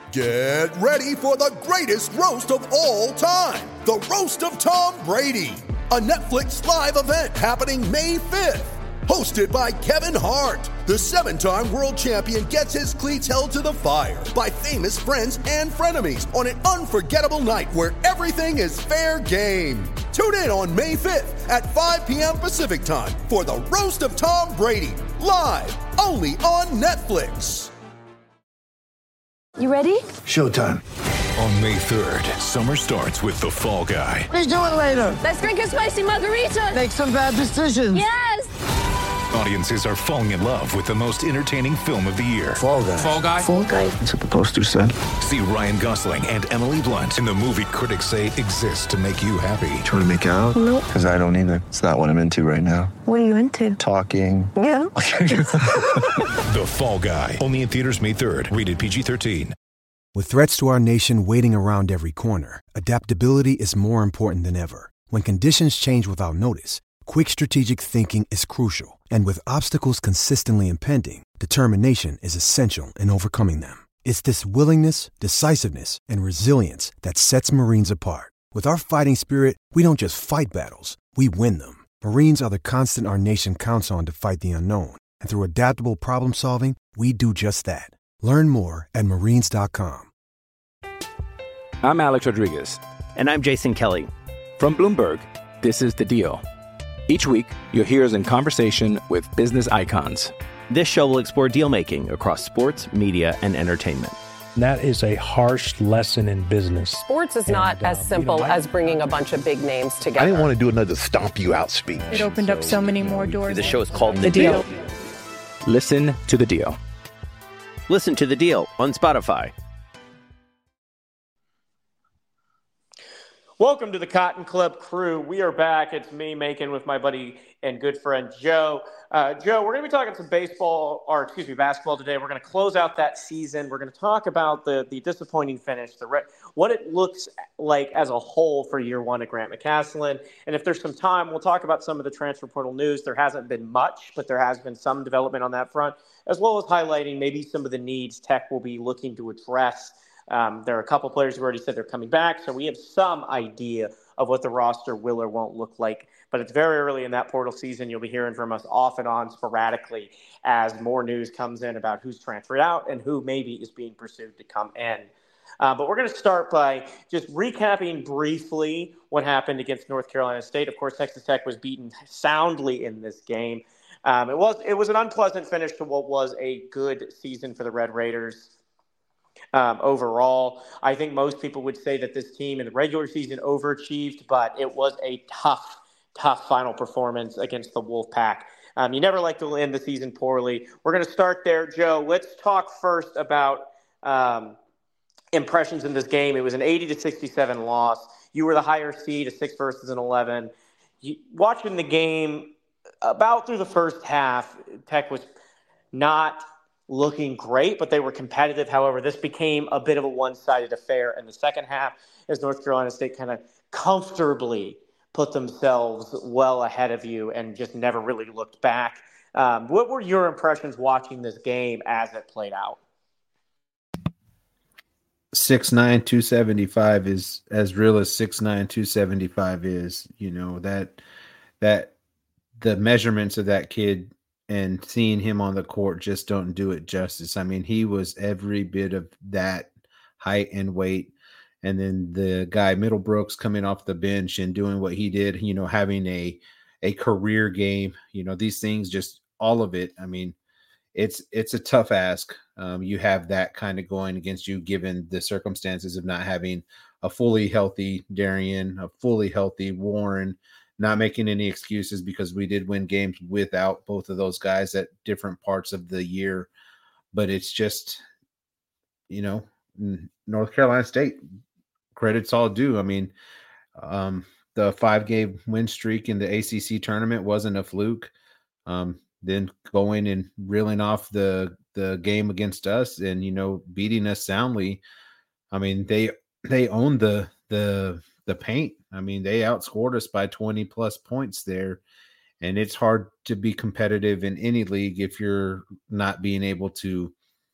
Get ready for the greatest roast of all time, the Roast of Tom Brady, a Netflix live event happening May 5th. Hosted by Kevin Hart, the 7-time world champion gets his cleats held to the fire by famous friends and frenemies on an unforgettable night where everything is fair game. Tune in on May 5th at 5 p.m. Pacific time for the Roast of Tom Brady, live only on Netflix. You ready? Showtime. On May 3rd, summer starts with The Fall Guy. Let's do it later. Let's drink a spicy margarita. Make some bad decisions. Yes! Audiences are falling in love with the most entertaining film of the year. Fall Guy. Fall Guy? Fall guy. That's what the poster said. See Ryan Gosling and Emily Blunt in the movie critics say exists to make you happy. Trying to make it out? Nope. Because I don't either. It's not what I'm into right now. What are you into? Talking. Yeah. The Fall Guy. Only in theaters May 3rd. Rated PG-13. With threats to our nation waiting around every corner, adaptability is more important than ever. When conditions change without notice, quick strategic thinking is crucial. And with obstacles consistently impending, determination is essential in overcoming them. It's this willingness, decisiveness, and resilience that sets Marines apart. With our fighting spirit, we don't just fight battles, we win them. Marines are the constant our nation counts on to fight the unknown. And through adaptable problem solving, we do just that. Learn more at marines.com. I'm Alex Rodriguez. And I'm Jason Kelly. From Bloomberg, this is The Deal. Each week, you'll hear us in conversation with business icons. This show will explore deal-making across sports, media, and entertainment. That is a harsh lesson in business. Sports is not as simple as bringing a bunch of big names together. I didn't want to do another stomp you out speech. It opened up so many more doors. The show is called The Deal. Listen to The Deal. Listen to The Deal on Spotify. Welcome to the Cotton Club crew. We are back. It's me, Macon, with my buddy and good friend, Joe. Joe, we're going to be talking some basketball today. We're going to close out that season. We're going to talk about the disappointing finish, what it looks like as a whole for year one at Grant McCasland. And if there's some time, we'll talk about some of the transfer portal news. There hasn't been much, but there has been some development on that front, as well as highlighting maybe some of the needs Tech will be looking to address. There are a couple players who already said they're coming back, so we have some idea of what the roster will or won't look like. But it's very early in that portal season. You'll be hearing from us off and on sporadically as more news comes in about who's transferred out and who maybe is being pursued to come in. But we're going to start by just recapping briefly what happened against North Carolina State. Of course, Texas Tech was beaten soundly in this game. It was an unpleasant finish to what was a good season for the Red Raiders. Overall, I think most people would say that this team in the regular season overachieved, but it was a tough final performance against the Wolfpack. You never like to end the season poorly. We're going to start there, Joe. Let's talk first about impressions in this game. It was an 80-67 loss. You were the higher seed, a 6 versus an 11. Watching the game, about through the first half, Tech was not looking great, but they were competitive. However, this became a bit of a one-sided affair in the second half as North Carolina State kind of comfortably put themselves well ahead of you and just never really looked back. What were your impressions watching this game as it played out? 6'9", 275 is as real as 6'9", 275 is. You know, that the measurements of that kid and seeing him on the court just don't do it justice. I mean, he was every bit of that height and weight. And then the guy Middlebrooks coming off the bench and doing what he did, you know, having a career game, you know, these things, just all of it. I mean, it's a tough ask. You have that kind of going against you, given the circumstances of not having a fully healthy Darian, a fully healthy Warren, not making any excuses because we did win games without both of those guys at different parts of the year. But it's just, you know, North Carolina State, credit's all due. I mean, the 5-game win streak in the ACC tournament wasn't a fluke. Then going and reeling off the game against us and, you know, beating us soundly. I mean, they owned the paint. I mean, they outscored us by 20 plus points there. And it's hard to be competitive in any league if you're not being able to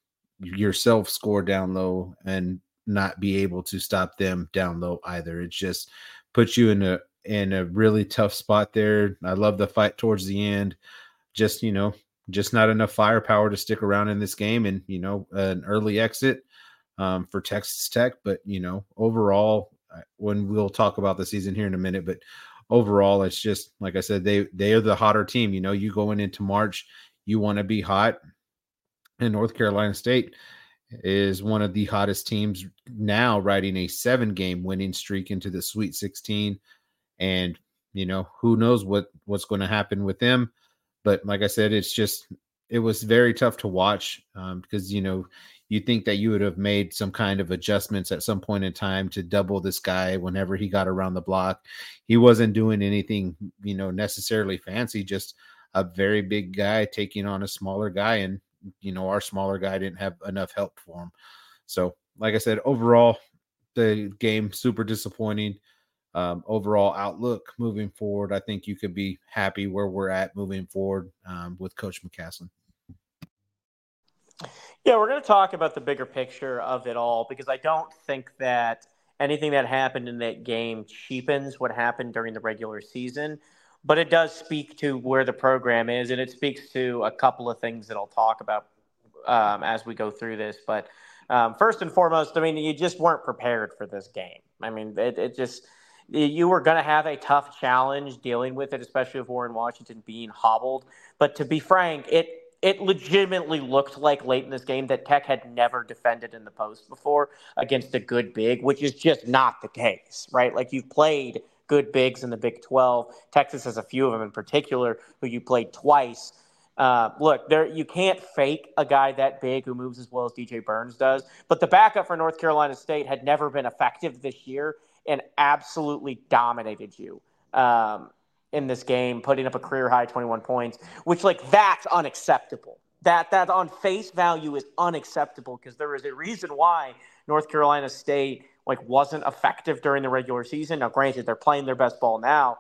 yourself score down low and not be able to stop them down low either. It just puts you in a really tough spot there. I love the fight towards the end. Just not enough firepower to stick around in this game, and an early exit for Texas Tech. But overall, when we'll talk about the season here in a minute, but overall, it's just like I said, they are the hotter team. You going into March, you want to be hot, and North Carolina State is one of the hottest teams now, riding a 7-game winning streak into the Sweet 16. And, who knows what's going to happen with them. But like I said, it was very tough to watch because, you think that you would have made some kind of adjustments at some point in time to double this guy whenever he got around the block. He wasn't doing anything, necessarily fancy, just a very big guy taking on a smaller guy. And, our smaller guy didn't have enough help for him. So, like I said, overall, the game, super disappointing. Overall outlook moving forward, I think you could be happy where we're at moving forward with Coach McCasland. Yeah, we're going to talk about the bigger picture of it all, because I don't think that anything that happened in that game cheapens what happened during the regular season, but it does speak to where the program is, and it speaks to a couple of things that I'll talk about as we go through this. But first and foremost, you just weren't prepared for this game. You were going to have a tough challenge dealing with it, especially with Warren Washington being hobbled. But to be frank, it legitimately looked like late in this game that Tech had never defended in the post before against a good big, which is just not the case, right? Like, you've played good bigs in the Big 12. Texas has a few of them in particular who you played twice. Look, you can't fake a guy that big who moves as well as DJ Burns does. But the backup for North Carolina State had never been effective this year and absolutely dominated you in this game, putting up a career-high 21 points, which, that's unacceptable. That on face value is unacceptable, because there is a reason why North Carolina State wasn't effective during the regular season. Now, granted, they're playing their best ball now,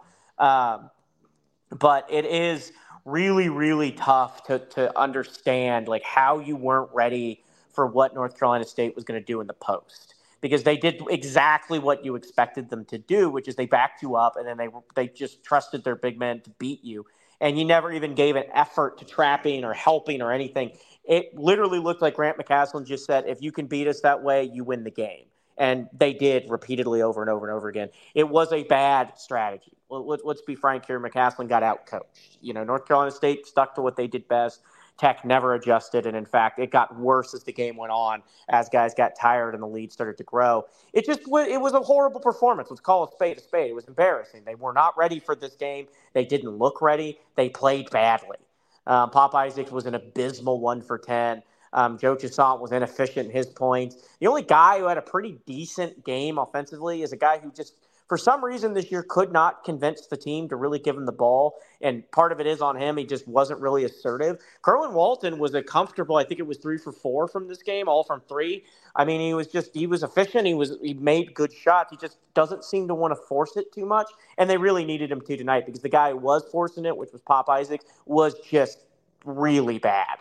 but it is really, really tough to understand how you weren't ready for what North Carolina State was going to do in the post, because they did exactly what you expected them to do, which is they backed you up, and then they just trusted their big men to beat you. And you never even gave an effort to trapping or helping or anything. It literally looked like Grant McCasland just said, if you can beat us that way, you win the game. And they did repeatedly over and over and over again. It was a bad strategy. Let's be frank here. McCasland got out-coached. North Carolina State stuck to what they did best. Tech never adjusted, and in fact, it got worse as the game went on, as guys got tired and the lead started to grow. It was a horrible performance. Let's call a spade a spade. It was embarrassing. They were not ready for this game. They didn't look ready. They played badly. Pop Isaacs was an abysmal 1 for 10. Joe Toussaint was inefficient in his points. The only guy who had a pretty decent game offensively is a guy who just, for some reason this year, could not convince the team to really give him the ball. And part of it is on him. He just wasn't really assertive. Kerwin Walton was a comfortable, I think it was 3 for 4 from this game, all from 3. He was efficient. He made good shots. He just doesn't seem to want to force it too much. And they really needed him to tonight, because the guy who was forcing it, which was Pop Isaacs, was just really bad.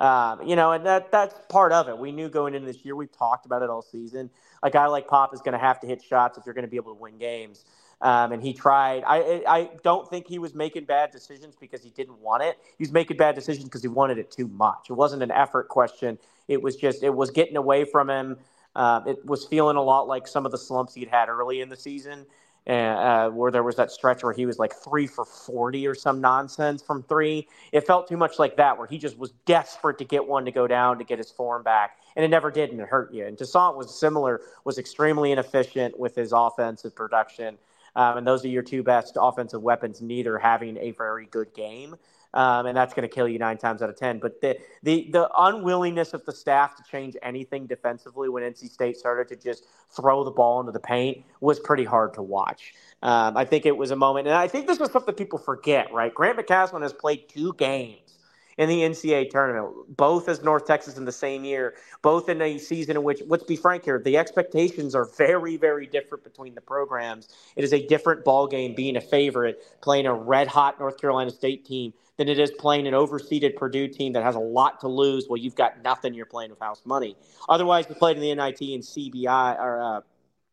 And that's part of it. We knew going into this year, we've talked about it all season. A guy like Pop is going to have to hit shots if you're going to be able to win games. And he tried. I don't think he was making bad decisions because he didn't want it. He was making bad decisions because he wanted it too much. It wasn't an effort question. It was getting away from him. It was feeling a lot like some of the slumps he'd had early in the season. Where there was that stretch where he was 3 for 40 or some nonsense from 3. It felt too much like that, where he just was desperate to get one to go down to get his form back, and it never did, and it hurt you. And Toussaint was extremely inefficient with his offensive production, and those are your two best offensive weapons, neither having a very good game. And that's going to kill you 9 times out of 10. But the unwillingness of the staff to change anything defensively when NC State started to just throw the ball into the paint was pretty hard to watch. I think it was a moment, and I think this was something people forget, right? Grant McCasland has played 2 games in the NCAA tournament, both as North Texas in the same year, both in a season in which, let's be frank here, the expectations are very, very different between the programs. It is a different ball game being a favorite, playing a red-hot North Carolina State team than it is playing an overseeded Purdue team that has a lot to lose. Well, you've got nothing. You're playing with house money. Otherwise, we played in the NIT and CBI,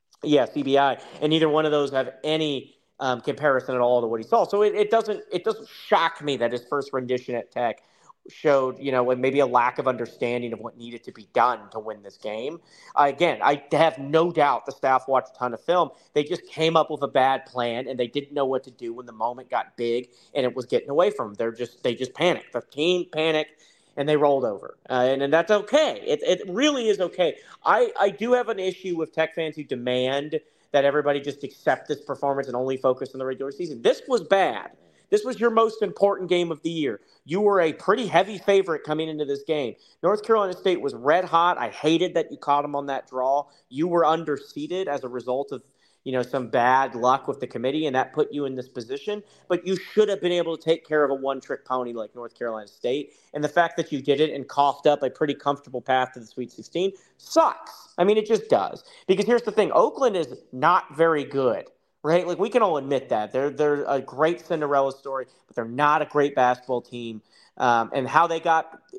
CBI, and neither one of those have any comparison at all to what he saw. So it doesn't shock me that his first rendition at Tech showed, maybe a lack of understanding of what needed to be done to win this game. Again, I have no doubt the staff watched a ton of film. They just came up with a bad plan, and they didn't know what to do when the moment got big and it was getting away from them. They just panicked. The team panicked, and they rolled over. And that's okay. It really is okay. I do have an issue with Tech fans who demand that everybody just accept this performance and only focus on the regular season. This was bad. This was your most important game of the year. You were a pretty heavy favorite coming into this game. North Carolina State was red hot. I hated that you caught them on that draw. You were underseeded as a result of, some bad luck with the committee, and that put you in this position. But you should have been able to take care of a one-trick pony like North Carolina State. And the fact that you did it and coughed up a pretty comfortable path to the Sweet 16 sucks. I mean, it just does. Because here's the thing. Oakland is not very good. Right? Like, we can all admit that. They're a great Cinderella story, but they're not a great basketball team. And how they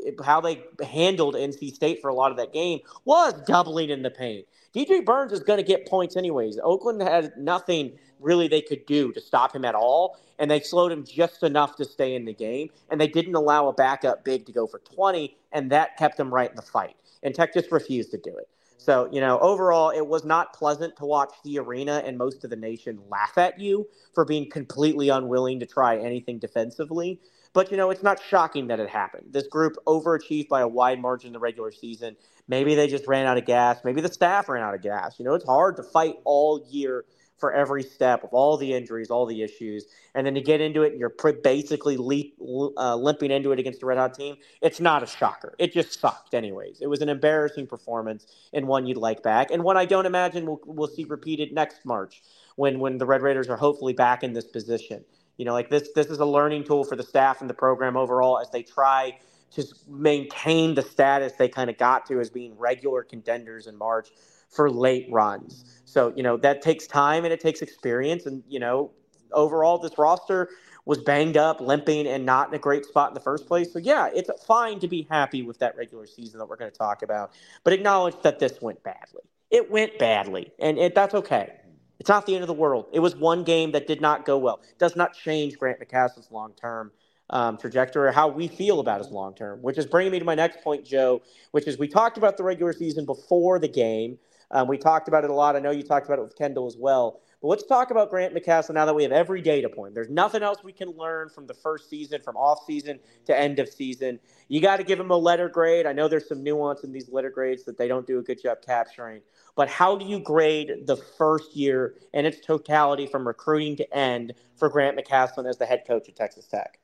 handled NC State for a lot of that game was doubling in the paint. DJ Burns is going to get points anyways. Oakland had nothing really they could do to stop him at all, and they slowed him just enough to stay in the game, and they didn't allow a backup big to go for 20, and that kept them right in the fight. And Tech just refused to do it. So, overall, it was not pleasant to watch the arena and most of the nation laugh at you for being completely unwilling to try anything defensively. But, it's not shocking that it happened. This group overachieved by a wide margin in the regular season. Maybe they just ran out of gas. Maybe the staff ran out of gas. It's hard to fight all year for every step of all the injuries, all the issues. And then to get into it and you're basically limping into it against a red-hot team, it's not a shocker. It just sucked anyways. It was an embarrassing performance and one you'd like back, and one I don't imagine we'll see repeated next March when the Red Raiders are hopefully back in this position. This is a learning tool for the staff and the program overall as they try to maintain the status they kind of got to as being regular contenders in March for late runs. So, that takes time and it takes experience. And, overall, this roster was banged up, limping, and not in a great spot in the first place. So, yeah, it's fine to be happy with that regular season that we're going to talk about, but acknowledge that this went badly. It went badly, and that's okay. It's not the end of the world. It was one game that did not go well. It does not change Grant McCasland's long-term trajectory or how we feel about his long-term, which is bringing me to my next point, Joe, which is we talked about the regular season before the game. We talked about it a lot. I know you talked about it with Kendall as well. But let's talk about Grant McCasland now that we have every data point. There's nothing else we can learn from the first season, from off season to end of season. You got to give him a letter grade. I know there's some nuance in these letter grades that they don't do a good job capturing. But how do you grade the first year and its totality from recruiting to end for Grant McCasland as the head coach at Texas Tech?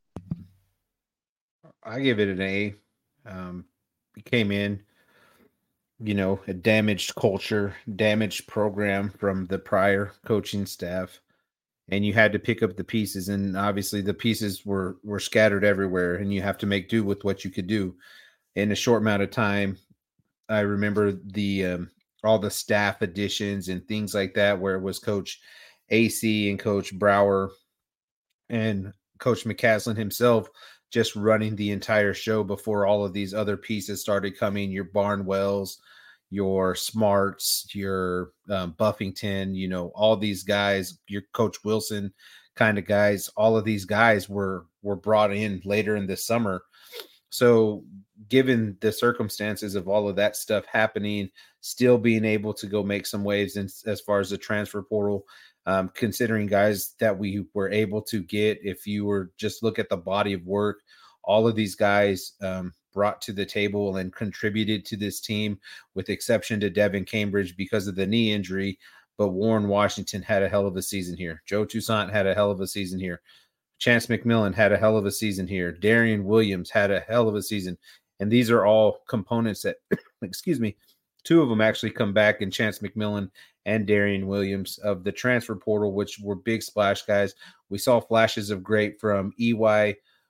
I give it an A. He came in, a damaged culture, damaged program from the prior coaching staff, and you had to pick up the pieces. And obviously the pieces were scattered everywhere, and you have to make do with what you could do in a short amount of time. I remember all the staff additions and things like that, where it was Coach AC and Coach Brower and Coach McCasland himself just running the entire show before all of these other pieces started coming, your Barnwells, your Smarts, your Buffington, all these guys, your Coach Wilson kind of guys, all of these guys were brought in later in the summer. So given the circumstances of all of that stuff happening, still being able to go make some waves as far as the transfer portal, considering guys that we were able to get, if you were just look at the body of work, all of these guys brought to the table and contributed to this team, with exception to Devin Cambridge because of the knee injury. But Warren Washington had a hell of a season here. Joe Toussaint had a hell of a season here. Chance McMillan had a hell of a season here. Darian Williams had a hell of a season. And these are all components that, two of them actually come back in Chance McMillan and Darian Williams of the transfer portal, which were big splash guys. We saw flashes of great from EY,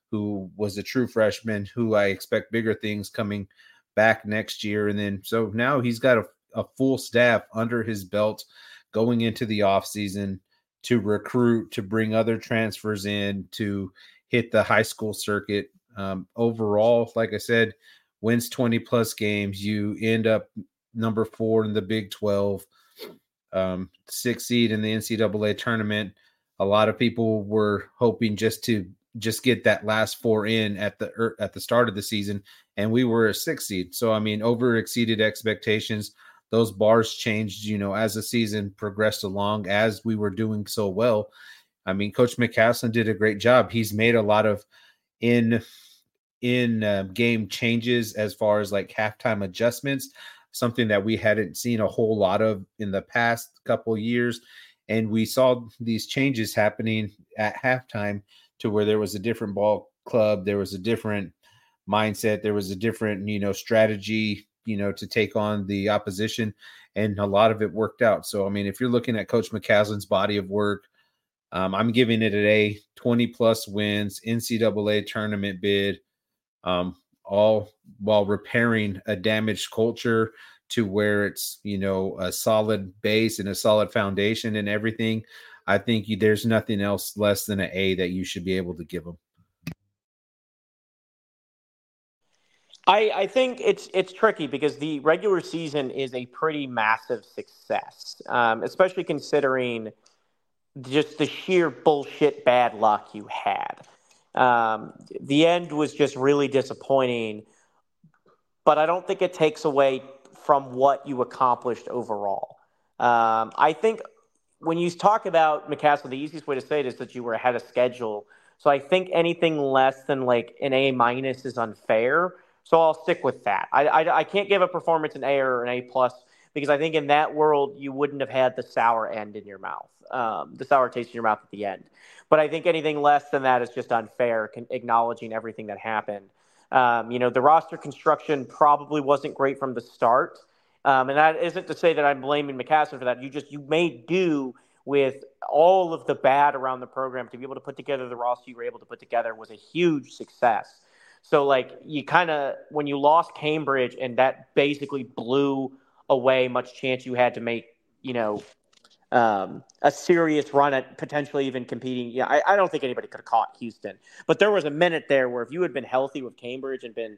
who was a true freshman, who I expect bigger things coming back next year. And then so now he's got a full staff under his belt going into the offseason to recruit, to bring other transfers in, to hit the high school circuit. Overall, like I said, wins 20 plus games. You end up number 4 in the Big 12, 6th seed in the NCAA tournament. A lot of people were hoping just get that last 4 in at the start of the season, and we were a 6th seed. So, I mean, over exceeded expectations. Those bars changed, as the season progressed along, as we were doing so well. I mean, Coach McCasland did a great job. He's made a lot of in game changes as far as like halftime adjustments, something that we hadn't seen a whole lot of in the past couple of years. And we saw these changes happening at halftime to where there was a different ball club, there was a different mindset, there was a different, strategy, to take on the opposition. And a lot of it worked out. So, I mean, if you're looking at Coach McCasland's body of work, I'm giving it an A, 20 plus wins, NCAA tournament bid, all while repairing a damaged culture to where it's, a solid base and a solid foundation and everything. I think there's nothing else less than an A that you should be able to give them. I think it's tricky because the regular season is a pretty massive success, especially considering just the sheer bullshit bad luck you had. The end was just really disappointing, but I don't think it takes away from what you accomplished overall. I think when you talk about McCasland, the easiest way to say it is that you were ahead of schedule. So I think anything less than like an A- is unfair. So I'll stick with that. I can't give a performance an A or an A+ because I think in that world you wouldn't have had the sour end in your mouth, the sour taste in your mouth at the end. But I think anything less than that is just unfair, acknowledging everything that happened. The roster construction probably wasn't great from the start. And that isn't to say that I'm blaming McCasland for that. You made do with all of the bad around the program. To be able to put together the roster you were able to put together was a huge success. So, like, you kind of, when you lost Cambridge and that basically blew away much chance you had to make, a serious run at potentially even competing. Yeah, I don't think anybody could have caught Houston. But there was a minute there where if you had been healthy with Cambridge and been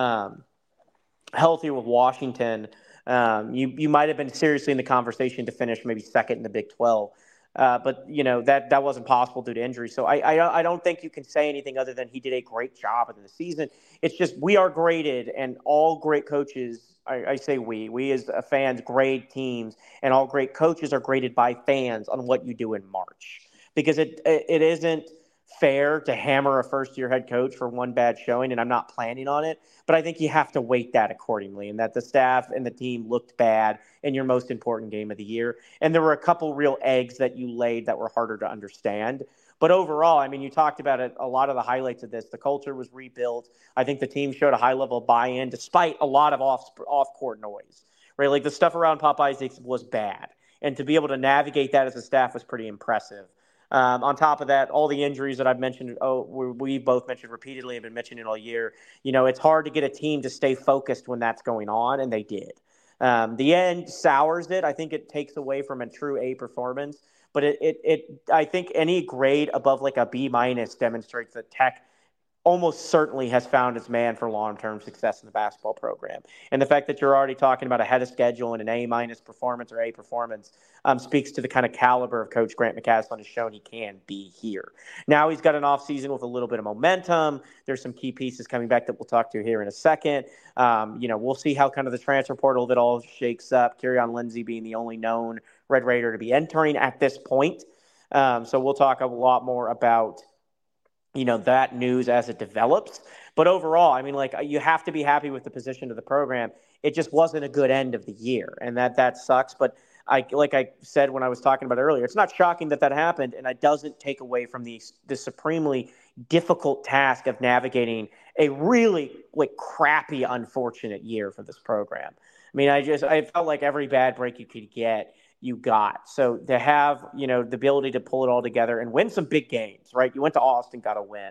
healthy with Washington, you might have been seriously in the conversation to finish maybe second in the Big 12. But that wasn't possible due to injury. So I don't think you can say anything other than he did a great job in the season. It's just we are graded, and all great coaches. I say we as fans grade teams, and all great coaches are graded by fans on what you do in March, because it isn't fair to hammer a first-year head coach for one bad showing, and I'm not planning on it. But I think you have to weight that accordingly, and that the staff and the team looked bad in your most important game of the year. And there were a couple real eggs that you laid that were harder to understand. But overall, I mean, you talked about it, a lot of the highlights of this. The culture was rebuilt. I think the team showed a high level of buy-in despite a lot of off-court noise, right? Like the stuff around Pop Isaacs was bad. And to be able to navigate that as a staff was pretty impressive. On top of that, all the injuries that I've mentioned, we both mentioned repeatedly and been mentioning all year. It's hard to get a team to stay focused when that's going on, and they did. The end sours it. I think it takes away from a true A performance. But I think any grade above like a B- demonstrates that Tech almost certainly has found its man for long-term success in the basketball program. And the fact that you're already talking about ahead of schedule and an A- performance or A performance speaks to the kind of caliber of Coach Grant McCasland has shown he can be here. Now he's got an offseason with a little bit of momentum. There's some key pieces coming back that we'll talk to here in a second. We'll see how kind of the transfer portal that all shakes up. Kerryon Lindsey being the only known Red Raider to be entering at this point. So we'll talk a lot more about that news as it develops. But overall, I mean, like, you have to be happy with the position of the program. It just wasn't a good end of the year, and that sucks. But like I said when I was talking about earlier, it's not shocking that happened, and it doesn't take away from the supremely difficult task of navigating a really crappy, unfortunate year for this program. I mean, I felt like every bad break you could get, you got. So to have, the ability to pull it all together and win some big games, right? You went to Austin, got a win.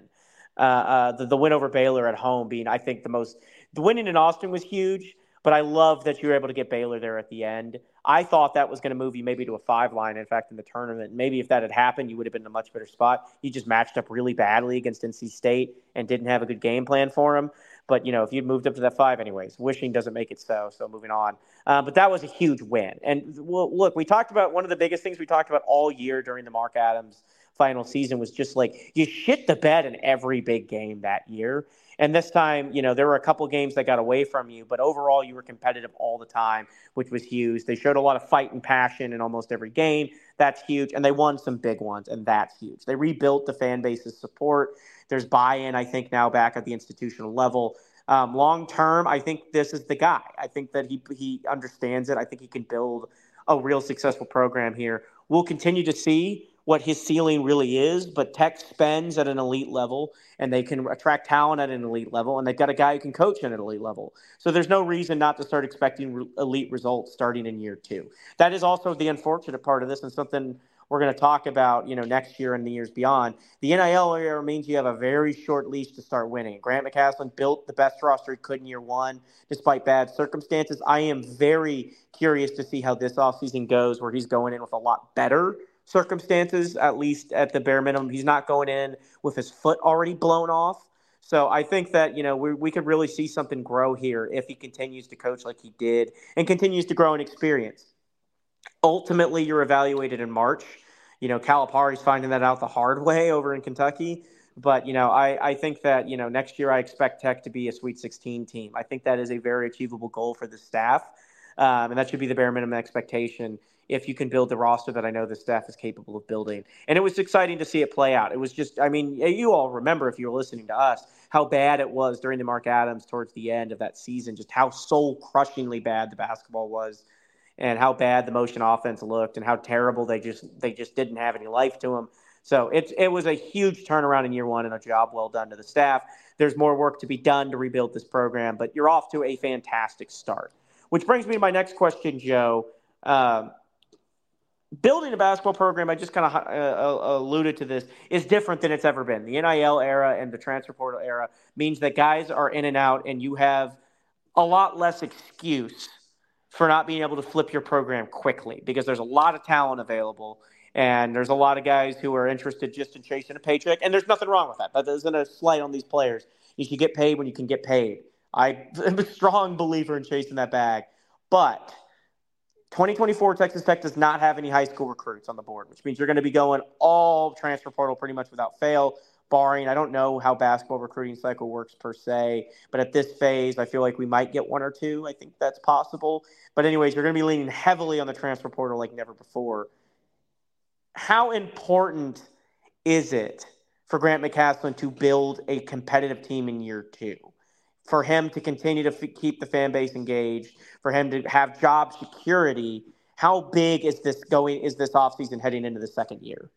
The win over Baylor at home being, I think, the winning in Austin was huge, but I love that you were able to get Baylor there at the end. I thought that was going to move you maybe to a 5 line, in fact, in the tournament. Maybe if that had happened, you would have been in a much better spot. You just matched up really badly against NC State and didn't have a good game plan for them. But, if you'd moved up to that 5 anyways, wishing doesn't make it so moving on. But that was a huge win. And, look, we talked about one of the biggest things we talked about all year during the Mark Adams final season was just like you shit the bed in every big game that year. And this time, there were a couple games that got away from you, but overall you were competitive all the time, which was huge. They showed a lot of fight and passion in almost every game. That's huge. And they won some big ones, and that's huge. They rebuilt the fan base's support. There's buy-in, I think, now back at the institutional level. Long term, I think this is the guy. I think that he understands it. I think he can build a real successful program here. We'll continue to see what his ceiling really is, but Tech spends at an elite level, and they can attract talent at an elite level, and they've got a guy who can coach at an elite level. So there's no reason not to start expecting elite results starting in year 2. That is also the unfortunate part of this, and something we're going to talk about, next year and the years beyond. The NIL era means you have a very short leash to start winning. Grant McCasland built the best roster he could in year 1, despite bad circumstances. I am very curious to see how this offseason goes, where he's going in with a lot better circumstances, at least at the bare minimum. He's not going in with his foot already blown off. So I think that, we could really see something grow here if he continues to coach like he did and continues to grow in experience. Ultimately, you're evaluated in March. Calipari's finding that out the hard way over in Kentucky. But, I think that, next year I expect Tech to be a Sweet 16 team. I think that is a very achievable goal for the staff. And that should be the bare minimum expectation if you can build the roster that I know the staff is capable of building. And it was exciting to see it play out. It was just, you all remember, if you were listening to us, how bad it was during the Mark Adams towards the end of that season, just how soul-crushingly bad the basketball was and how bad the motion offense looked and how terrible they just didn't have any life to them. So it was a huge turnaround in year 1 and a job well done to the staff. There's more work to be done to rebuild this program, but you're off to a fantastic start. Which brings me to my next question, Joe. Building a basketball program, I just kind of alluded to this, is different than it's ever been. The NIL era and the transfer portal era means that guys are in and out, and you have a lot less excuse for not being able to flip your program quickly because there's a lot of talent available, and there's a lot of guys who are interested just in chasing a paycheck, and there's nothing wrong with that. That isn't a slight on these players. You should get paid when you can get paid. I am a strong believer in chasing that bag, but 2024 Texas Tech does not have any high school recruits on the board, which means you're going to be going all transfer portal pretty much without fail, barring, I don't know how basketball recruiting cycle works per se, but at this phase, I feel like we might get 1 or 2. I think that's possible. But anyways, you're going to be leaning heavily on the transfer portal like never before. How important is it for Grant McCasland to build a competitive team in year 2? For him to continue to keep the fan base engaged, for him to have job security, how big is this offseason heading into the second year?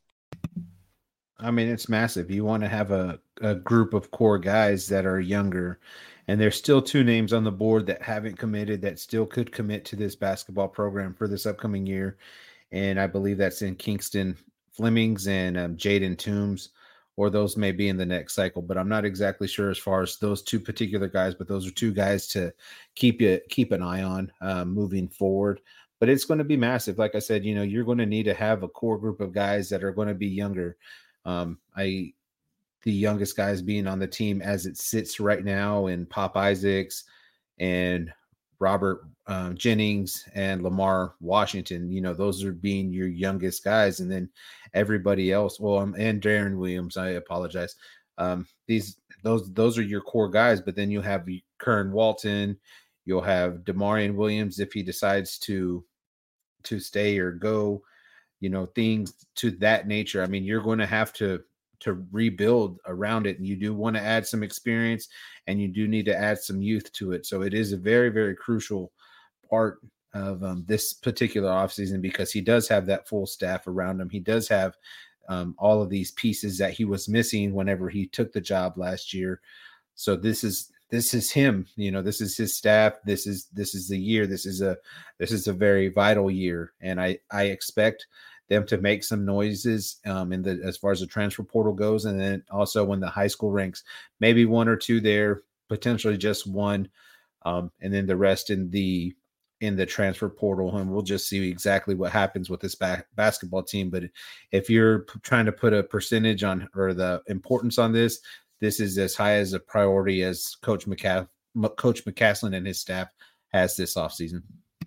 It's massive. You want to have a group of core guys that are younger, and there's still 2 names on the board that haven't committed that still could commit to this basketball program for this upcoming year. And I believe that's in Kingston Flemings and Jaden Toombs, or those may be in the next cycle, but I'm not exactly sure as far as those 2 particular guys, but those are 2 guys to keep an eye on moving forward. But it's going to be massive. Like I said, you're going to need to have a core group of guys that are going to be younger. The youngest guys being on the team as it sits right now, and Pop Isaacs and Robert Jennings and Lamar Washington, those are being your youngest guys. And then everybody else, and Darren Williams, I apologize. Those are your core guys, but then you have Kern Walton, you'll have Damarian Williams if he decides to stay or go, things to that nature. You're going to have to rebuild around it, and you do want to add some experience, and you do need to add some youth to it. So it is a very, very crucial part of this particular offseason, because he does have that full staff around him. He does have all of these pieces that he was missing whenever he took the job last year. So this is him, this is his staff. This is the year. This is a very vital year. And I expect them to make some noises as far as the transfer portal goes. And then also when the high school ranks, maybe one or two there, potentially just one. And then the rest in the transfer portal, and we'll just see exactly what happens with this basketball team. But if you're trying to put a percentage on or the importance on this is as high as a priority as Coach McCaslin and his staff has this offseason.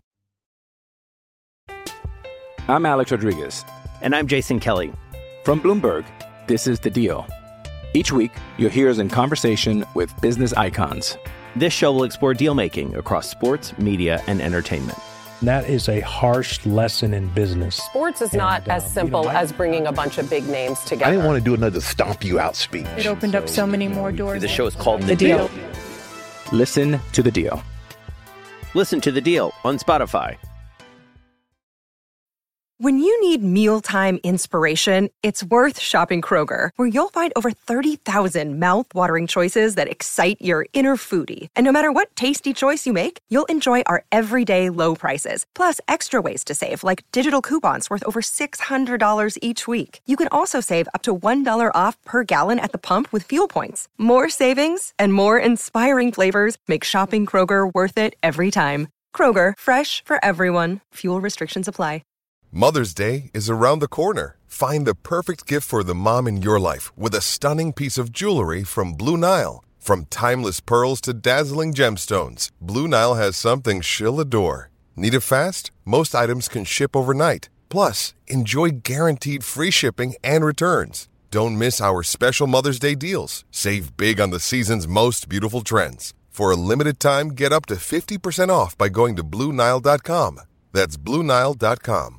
I'm Alex Rodriguez. And I'm Jason Kelly. From Bloomberg, this is The Deal. Each week, you'll hear us in conversation with business icons. This show will explore deal-making across sports, media, and entertainment. That is a harsh lesson in business. Sports is not as simple as bringing a bunch of big names together. I didn't want to do another stomp you out speech. It opened up so many more doors. The show is called The Deal. Listen to The Deal. Listen to The Deal on Spotify. When you need mealtime inspiration, it's worth shopping Kroger, where you'll find over 30,000 mouth-watering choices that excite your inner foodie. And no matter what tasty choice you make, you'll enjoy our everyday low prices, plus extra ways to save, like digital coupons worth over $600 each week. You can also save up to $1 off per gallon at the pump with fuel points. More savings and more inspiring flavors make shopping Kroger worth it every time. Kroger, fresh for everyone. Fuel restrictions apply. Mother's Day is around the corner. Find the perfect gift for the mom in your life with a stunning piece of jewelry from Blue Nile. From timeless pearls to dazzling gemstones, Blue Nile has something she'll adore. Need it fast? Most items can ship overnight. Plus, enjoy guaranteed free shipping and returns. Don't miss our special Mother's Day deals. Save big on the season's most beautiful trends. For a limited time, get up to 50% off by going to BlueNile.com. That's BlueNile.com.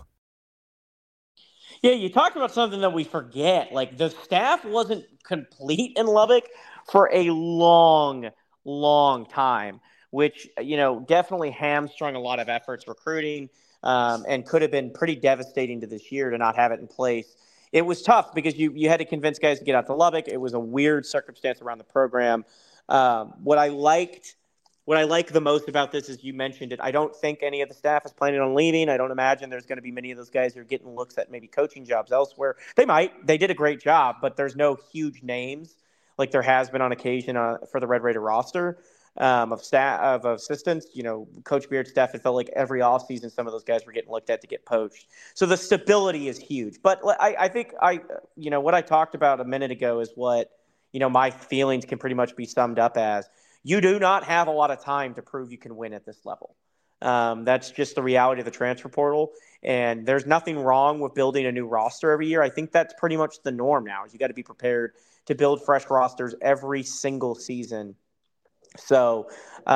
Yeah, you talked about something that we forget. Like, the staff wasn't complete in Lubbock for a long, long time, which, definitely hamstrung a lot of efforts recruiting and could have been pretty devastating to this year to not have it in place. It was tough because you had to convince guys to get out to Lubbock. It was a weird circumstance around the program. What I like the most about this is you mentioned it. I don't think any of the staff is planning on leaving. I don't imagine there's going to be many of those guys who are getting looks at maybe coaching jobs elsewhere. They might. They did a great job, but there's no huge names like there has been on occasion for the Red Raider roster of staff of assistants. Coach Beard's staff, it felt like every offseason some of those guys were getting looked at to get poached. So the stability is huge. But I think what I talked about a minute ago is what my feelings can pretty much be summed up as. You do not have a lot of time to prove you can win at this level. That's just the reality of the transfer portal. And there's nothing wrong with building a new roster every year. I think that's pretty much the norm now. Is you got to be prepared to build fresh rosters every single season. So,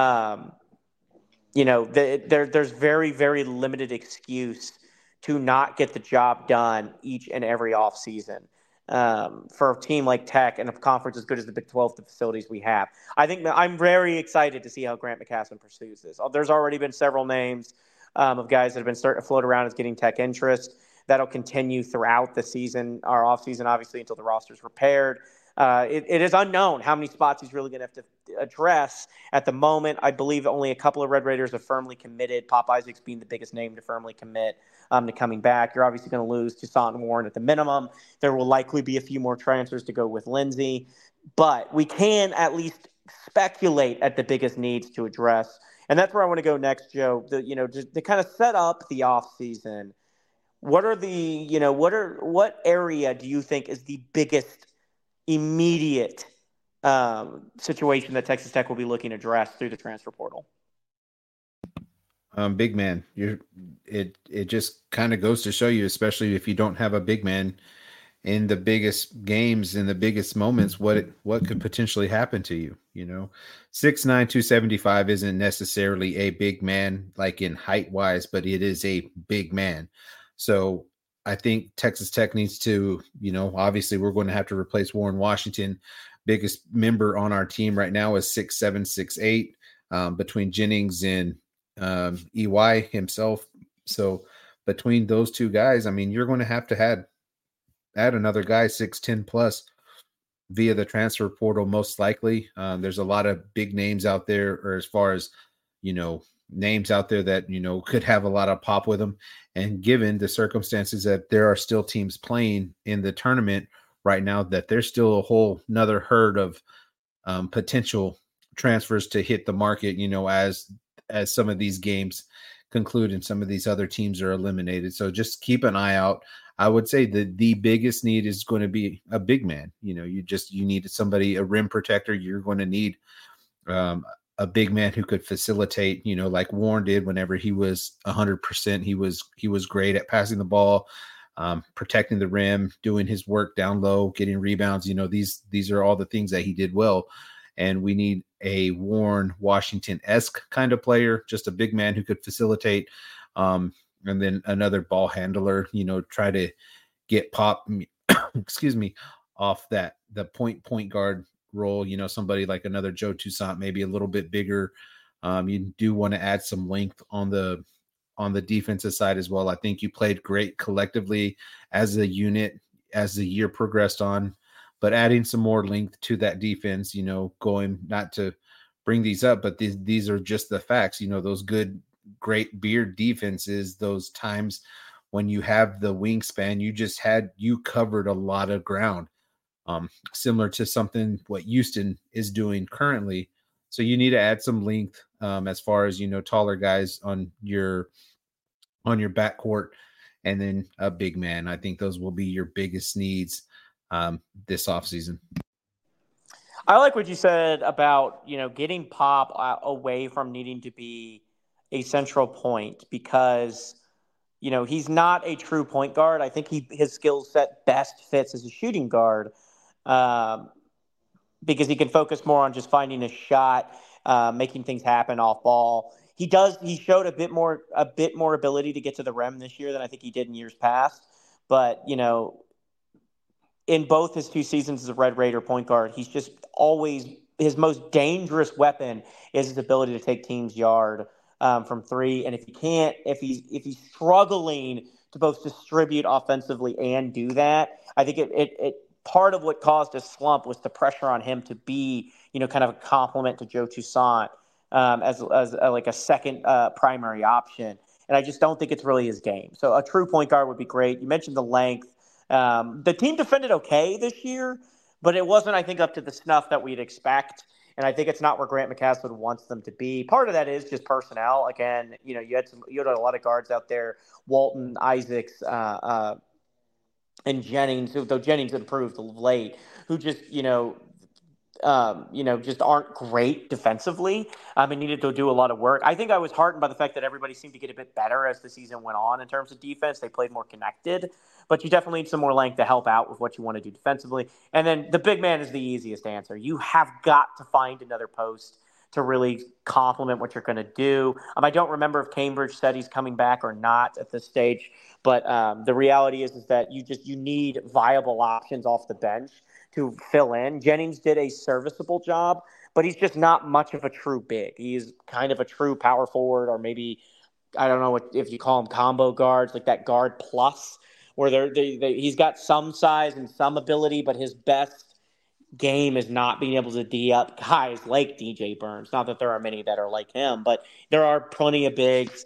there's very, very limited excuse to not get the job done each and every offseason. For a team like Tech and a conference as good as the Big 12, the facilities we have. I think I'm very excited to see how Grant McCaslin pursues this. There's already been several names of guys that have been starting to float around as getting Tech interest. That'll continue throughout the season, our offseason, obviously, until the roster's repaired. It is unknown how many spots he's really going to have to address at the moment. I believe only a couple of Red Raiders have firmly committed, Pop Isaacs being the biggest name to firmly commit to coming back. You're obviously going to lose Toussaint Warren at the minimum. There will likely be a few more transfers to go with Lindsey, but we can at least speculate at the biggest needs to address. And that's where I want to go next, Joe. To kind of set up the offseason, what area do you think is the biggest immediate situation that Texas Tech will be looking to address through the transfer portal? Big man. It just kind of goes to show you, especially if you don't have a big man in the biggest games, in the biggest moments, what could potentially happen to you. 6'9", 275 isn't necessarily a big man like in height wise, but it is a big man. So I think Texas Tech needs to, obviously we're going to have to replace Warren Washington. Biggest member on our team right now is 6'7", 6'8", between Jennings and EY himself. So between those two guys, you're going to have to add another guy 6'10 plus via the transfer portal, most likely. There's a lot of big names out there, or as far as, names out there that, could have a lot of pop with them. And given the circumstances that there are still teams playing in the tournament right now, that there's still a whole another herd of potential transfers to hit the market, as some of these games conclude and some of these other teams are eliminated. So just keep an eye out. I would say that the biggest need is going to be a big man. You need somebody, a rim protector. You're going to need a big man who could facilitate, like Warren did whenever he was 100%. He was great at passing the ball, protecting the rim, doing his work down low, getting rebounds. These are all the things that he did well. And we need a Warren Washington-esque kind of player, just a big man who could facilitate, and then another ball handler, try to get Pop, off the point guard role, somebody like another Joe Toussaint, maybe a little bit bigger. You do want to add some length on the defensive side as well. I think you played great collectively as a unit as the year progressed on, but adding some more length to that defense, going, not to bring these up, but these are just the facts, those great Beard defenses, those times when you have the wingspan, you covered a lot of ground, similar to something what Houston is doing currently. So you need to add some length as far as, taller guys on your backcourt, and then a big man. I think those will be your biggest needs this offseason. I like what you said about, getting Pop away from needing to be a central point, because, he's not a true point guard. I think his skill set best fits as a shooting guard, because he can focus more on just finding a shot, making things happen off ball. He showed a bit more ability to get to the rim this year than I think he did in years past. But, in both his 2 seasons as a Red Raider point guard, he's just always – his most dangerous weapon is his ability to take teams yard from 3. And if he's struggling to both distribute offensively and do that, I think it part of what caused his slump was the pressure on him to be, kind of a complement to Joe Toussaint as like a second primary option. And I just don't think it's really his game. So a true point guard would be great. You mentioned the length. The team defended okay this year, but it wasn't, I think, up to the snuff that we'd expect. And I think it's not where Grant McCasland wants them to be. Part of that is just personnel. Again, you had a lot of guards out there, Walton, Isaacs, and Jennings, though Jennings improved late, who just, just aren't great defensively and needed to do a lot of work. I think I was heartened by the fact that everybody seemed to get a bit better as the season went on in terms of defense. They played more connected, but you definitely need some more length to help out with what you want to do defensively. And then the big man is the easiest answer. You have got to find another post to really complement what you're going to do. I don't remember if Cambridge said he's coming back or not at this stage, but the reality is that you need viable options off the bench to fill in. Jennings did a serviceable job, but he's just not much of a true big. He's kind of a true power forward, or maybe, I don't know if you call them combo guards, like that guard plus, where he's got some size and some ability, but his best game is not being able to D up guys like DJ Burns. Not that there are many that are like him, but there are plenty of bigs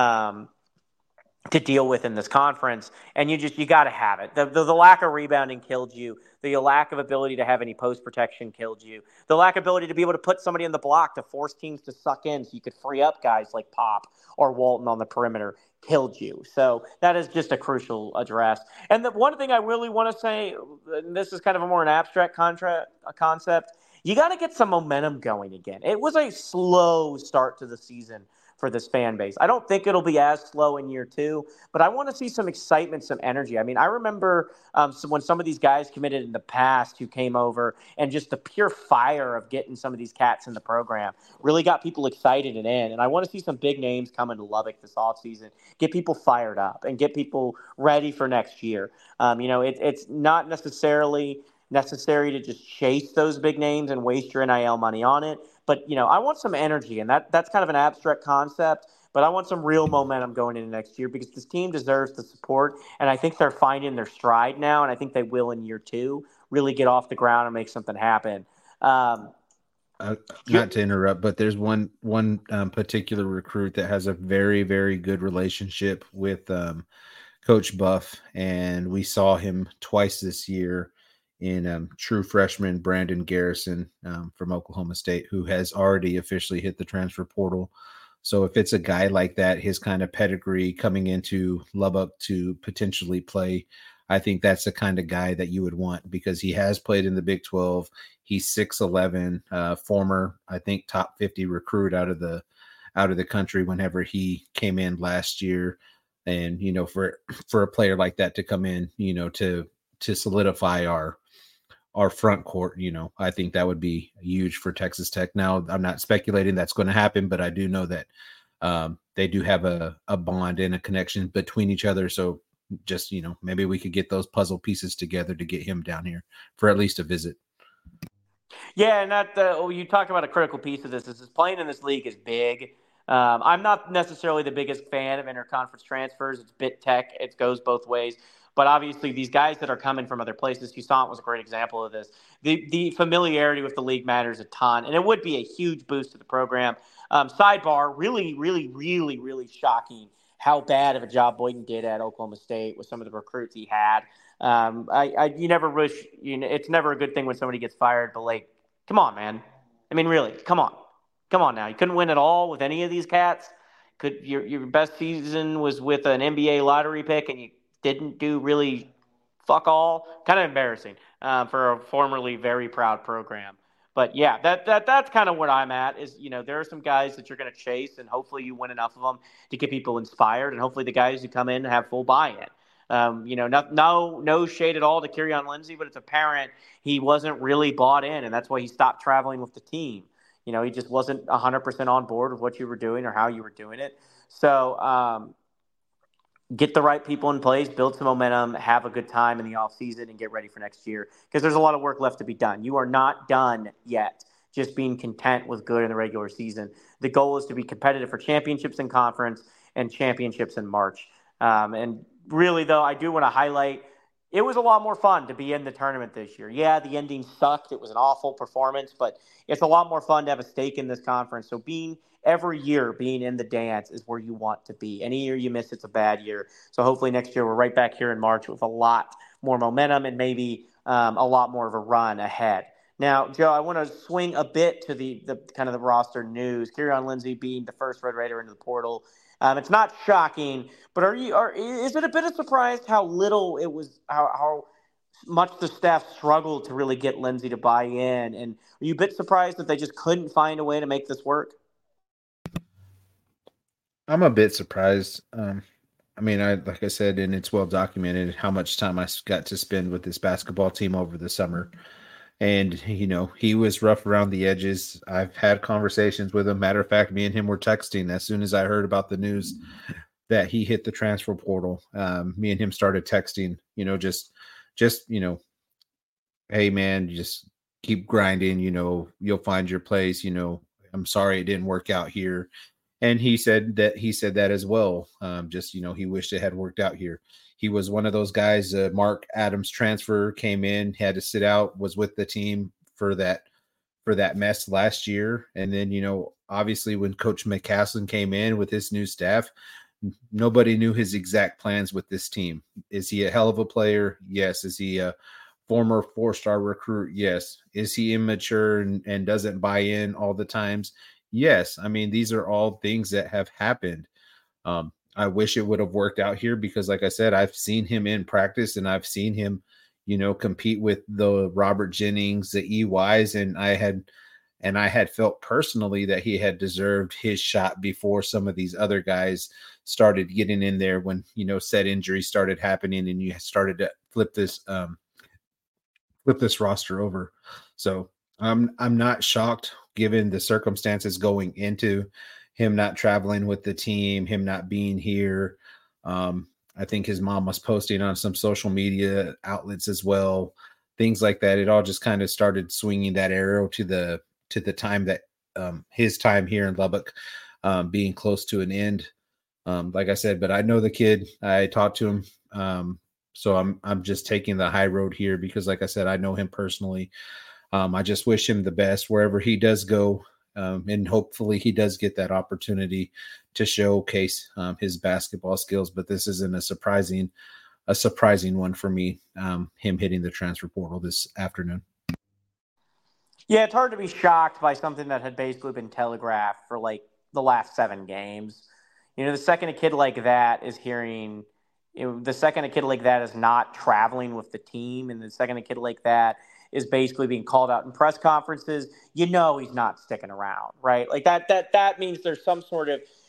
to deal with in this conference, and you got to have it. The lack of rebounding killed you. The lack of ability to have any post protection killed you. The lack of ability to be able to put somebody in the block to force teams to suck in so you could free up guys like Pop or Walton on the perimeter killed you. So that is just a crucial address. And the one thing I really want to say, and this is kind of a more an abstract concept, you got to get some momentum going again. It was a slow start to the season for this fan base. I don't think it'll be as slow in year 2, but I want to see some excitement, some energy. I mean, I remember when some of these guys committed in the past who came over, and just the pure fire of getting some of these cats in the program really got people excited and in. And I want to see some big names come into Lubbock this offseason, get people fired up and get people ready for next year. It's not necessarily necessary to just chase those big names and waste your NIL money on it. But, I want some energy, and that's kind of an abstract concept, but I want some real momentum going into next year, because this team deserves the support, and I think they're finding their stride now, and I think they will in year 2 really get off the ground and make something happen. I not to interrupt, but there's one particular recruit that has a very, very good relationship with Coach Buff, and we saw him twice this year in true freshman Brandon Garrison from Oklahoma State, who has already officially hit the transfer portal. So if it's a guy like that, his kind of pedigree coming into Lubbock to potentially play, I think that's the kind of guy that you would want, because he has played in the Big 12. He's 6'11", former, I think, top 50 recruit out of the country whenever he came in last year. And, you know, for a player like that to come in, you know, to solidify our front court, you know, I think that would be huge for Texas Tech. Now, I'm not speculating that's going to happen, but I do know that they do have a bond and a connection between each other. So just, you know, maybe we could get those puzzle pieces together to get him down here for at least a visit. Yeah, and you talked about a critical piece of this. Is playing in this league is big. I'm not necessarily the biggest fan of interconference transfers. It's bit tech. It goes both ways. But obviously, these guys that are coming from other places, Toussaint was a great example of this. The familiarity with the league matters a ton, and it would be a huge boost to the program. Sidebar, really, really, really, really shocking how bad of a job Boynton did at Oklahoma State with some of the recruits he had. You never wish, you know, it's never a good thing when somebody gets fired, but like, come on, man. I mean, really, come on now. You couldn't win at all with any of these cats. Your best season was with an NBA lottery pick, and you didn't do really fuck all. Kind of embarrassing for a formerly very proud program. But yeah, that's kind of what I'm at. Is, you know, there are some guys that you're going to chase, and hopefully you win enough of them to get people inspired, and hopefully the guys who come in have full buy-in. You know, no shade at all to Kerryon Lindsey, but it's apparent he wasn't really bought in, and that's why he stopped traveling with the team. You know, he just wasn't 100% on board with what you were doing or how you were doing it. So get the right people in place, build some momentum, have a good time in the offseason, and get ready for next year, because there's a lot of work left to be done. You are not done yet just being content with good in the regular season. The goal is to be competitive for championships in conference and championships in March. And really, though, I do want to highlight, it was a lot more fun to be in the tournament this year. Yeah, the ending sucked. It was an awful performance, but it's a lot more fun to have a stake in this conference. So every year being in the dance is where you want to be. Any year you miss, it's a bad year. So hopefully next year we're right back here in March with a lot more momentum and maybe a lot more of a run ahead. Now, Joe, I want to swing a bit to the kind of the roster news. Kerryon Lindsey being the first Red Raider into the portal. It's not shocking, but is it a bit of surprise how little it was, how much the staff struggled to really get Lindsey to buy in? And are you a bit surprised that they just couldn't find a way to make this work? I'm a bit surprised. I mean, like I said, and it's well documented how much time I got to spend with this basketball team over the summer. And, you know, he was rough around the edges. I've had conversations with him. Matter of fact, me and him were texting as soon as I heard about the news that he hit the transfer portal. Me and him started texting, you know, just, you know, hey, man, just keep grinding. You know, you'll find your place. You know, I'm sorry it didn't work out here. And he said that as well. Just, you know, he wished it had worked out here. He was one of those guys. Mark Adams transfer came in, had to sit out, was with the team for that mess last year. And then, you know, obviously when Coach McCaslin came in with his new staff, nobody knew his exact plans with this team. Is he a hell of a player? Yes. Is he a former 4-star recruit? Yes. Is he immature and doesn't buy in all the times? Yes. I mean, these are all things that have happened. I wish it would have worked out here because, like I said, I've seen him in practice and I've seen him, you know, compete with the Robert Jennings, the EYs, and I had felt personally that he had deserved his shot before some of these other guys started getting in there when, you know, said injuries started happening and you started to flip this roster over. So I'm not shocked given the circumstances going into him not traveling with the team, him not being here. I think his mom was posting on some social media outlets as well, things like that. It all just kind of started swinging that arrow to the time that his time here in Lubbock being close to an end. Like I said, but I know the kid. I talked to him, so I'm just taking the high road here because, like I said, I know him personally. I just wish him the best wherever he does go. And hopefully he does get that opportunity to showcase his basketball skills. But this isn't a surprising one for me, him hitting the transfer portal this afternoon. Yeah, it's hard to be shocked by something that had basically been telegraphed for like the last 7 games. The second a kid like that is the second a kid like that is not traveling with the team, and the second a kid like that is basically being called out in press conferences, he's not sticking around, right? Like that means there's some sort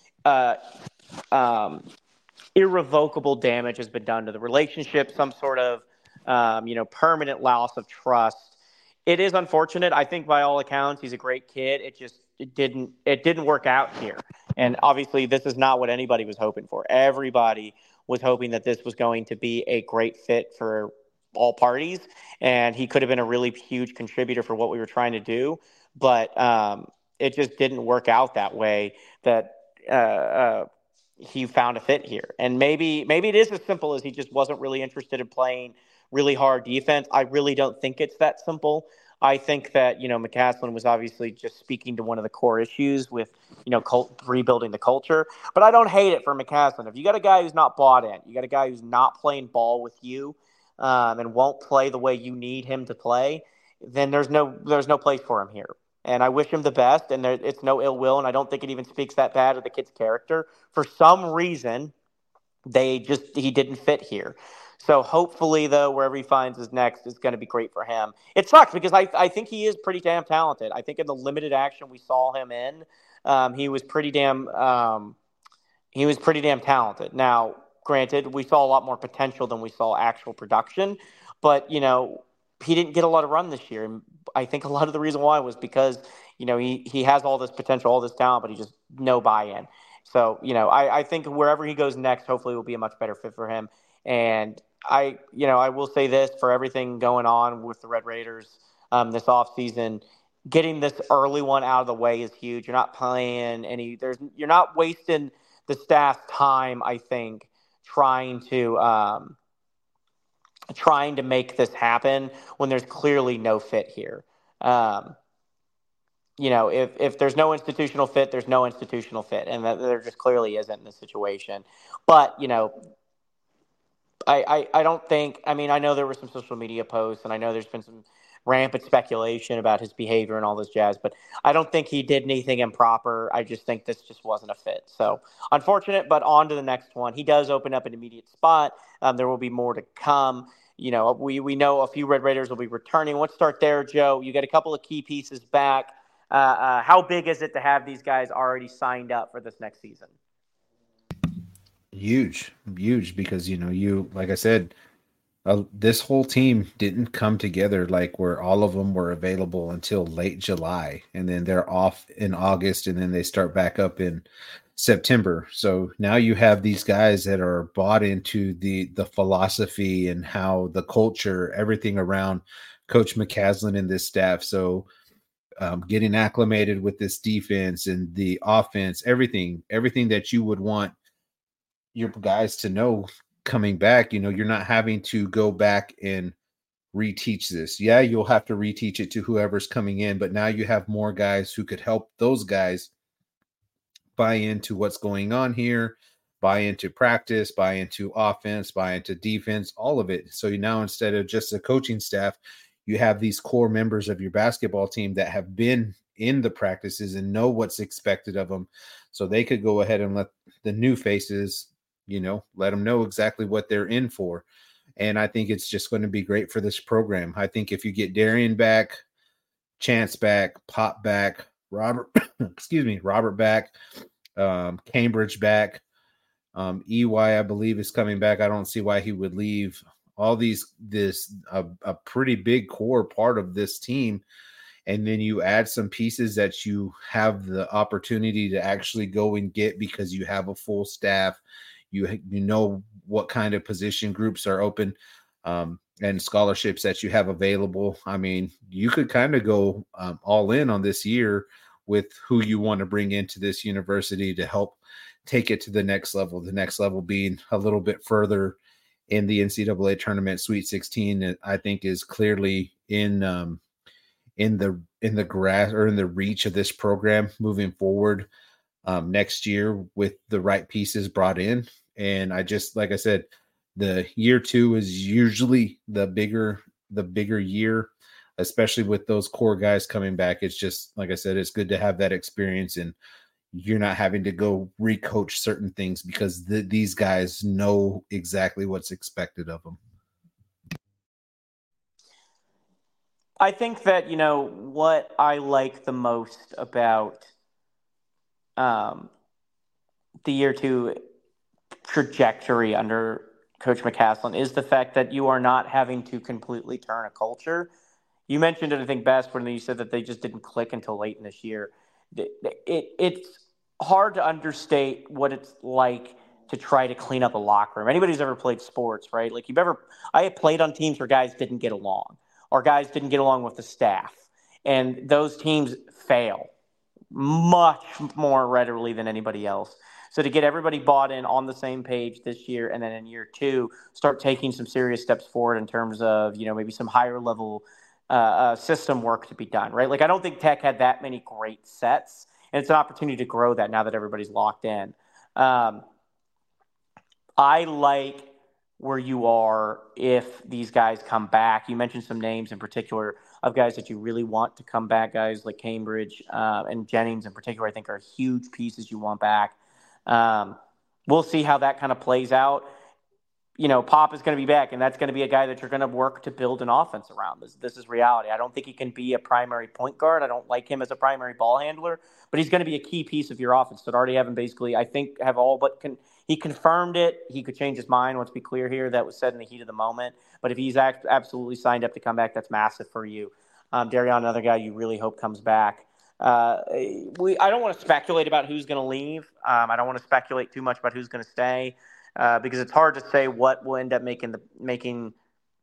of irrevocable damage has been done to the relationship, some sort of permanent loss of trust. It is unfortunate. I think by all accounts, he's a great kid. It didn't work out here. And obviously this is not what anybody was hoping for. Everybody was hoping that this was going to be a great fit for all parties, and he could have been a really huge contributor for what we were trying to do. But it just didn't work out that way, that he found a fit here. And maybe it is as simple as he just wasn't really interested in playing really hard defense. I really don't think it's that simple. I think that, McCasland was obviously just speaking to one of the core issues with, rebuilding the culture. But I don't hate it for McCasland. If you got a guy who's not bought in, you got a guy who's not playing ball with you, and won't play the way you need him to play, then there's no place for him here. And I wish him the best, and it's no ill will, and I don't think it even speaks that bad of the kid's character. For some reason, he didn't fit here. So hopefully, though, wherever he finds his next is going to be great for him. It sucks because I think he is pretty damn talented. I think in the limited action we saw him in, he was pretty damn talented. Now, granted, we saw a lot more potential than we saw actual production, but he didn't get a lot of run this year. And I think a lot of the reason why was because he has all this potential, all this talent, but he just no buy-in. So I think wherever he goes next, hopefully will be a much better fit for him. And I will say this, for everything going on with the Red Raiders this offseason, getting this early one out of the way is huge. You're not playing you're not wasting the staff's time, I think, trying to make this happen when there's clearly no fit here. If there's no institutional fit, there's no institutional fit, and there just clearly isn't in this situation. But I don't think. I mean, I know there were some social media posts, and I know there's been some rampant speculation about his behavior and all this jazz, but I don't think he did anything improper. I just think this just wasn't a fit. So unfortunate, but on to the next one. He does open up an immediate spot. There will be more to come. We know a few Red Raiders will be returning. Let's start there, Joe. You get a couple of key pieces back. How big is it to have these guys already signed up for this next season? Huge, because, like I said, this whole team didn't come together where all of them were available until late July, and then they're off in August, and then they start back up in September. So now you have these guys that are bought into the philosophy and how the culture, everything around Coach McCasland and this staff. So getting acclimated with this defense and the offense, everything that you would want your guys to know coming back, you're not having to go back and reteach this. Yeah, you'll have to reteach it to whoever's coming in, but now you have more guys who could help those guys buy into what's going on here, buy into practice, buy into offense, buy into defense, all of it. So now, instead of just a coaching staff, you have these core members of your basketball team that have been in the practices and know what's expected of them. So they could go ahead and let the new faces, let them know exactly what they're in for. And I think it's just going to be great for this program. I think if you get Darian back, Chance back, Pop back, Robert back, Cambridge back, EY, I believe, is coming back. I don't see why he would leave. All a pretty big core part of this team. And then you add some pieces that you have the opportunity to actually go and get because you have a full staff. You know what kind of position groups are open, and scholarships that you have available. I mean, you could kind of go all in on this year with who you want to bring into this university to help take it to the next level. The next level being a little bit further in the NCAA tournament. Sweet 16, I think, is clearly in in the grasp or in the reach of this program moving forward next year with the right pieces brought in. And like I said, the year 2 is usually the bigger year, especially with those core guys coming back. It's just, like I said, it's good to have that experience, and you're not having to go recoach certain things because these guys know exactly what's expected of them. I think that, what I like the most about the year 2 trajectory under Coach McCasland is the fact that you are not having to completely turn a culture. You mentioned it, I think, best when you said that they just didn't click until late in this year. It's hard to understate what it's like to try to clean up a locker room. Anybody who's ever played sports, right? Like I have played on teams where guys didn't get along, or guys didn't get along with the staff, and those teams fail much more readily than anybody else. So to get everybody bought in on the same page this year, and then in year 2, start taking some serious steps forward in terms of, maybe some higher level system work to be done, right? Like, I don't think Tech had that many great sets, and it's an opportunity to grow that now that everybody's locked in. I like where you are if these guys come back. You mentioned some names in particular of guys that you really want to come back, guys like Cambridge and Jennings in particular, I think are huge pieces you want back. We'll see how that kind of plays out. Pop is going to be back, and that's going to be a guy that you're going to work to build an offense around. This is reality. I don't think he can be a primary point guard. I don't like him as a primary ball handler, but he's going to be a key piece of your offense. That already have him basically, I think, have all but he confirmed it. He could change his mind. Let's be clear here. That was said in the heat of the moment. But if he's absolutely signed up to come back, that's massive for you. Darion, another guy you really hope comes back. I don't want to speculate about who's going to leave. I don't want to speculate too much about who's going to stay. Because it's hard to say what will end up making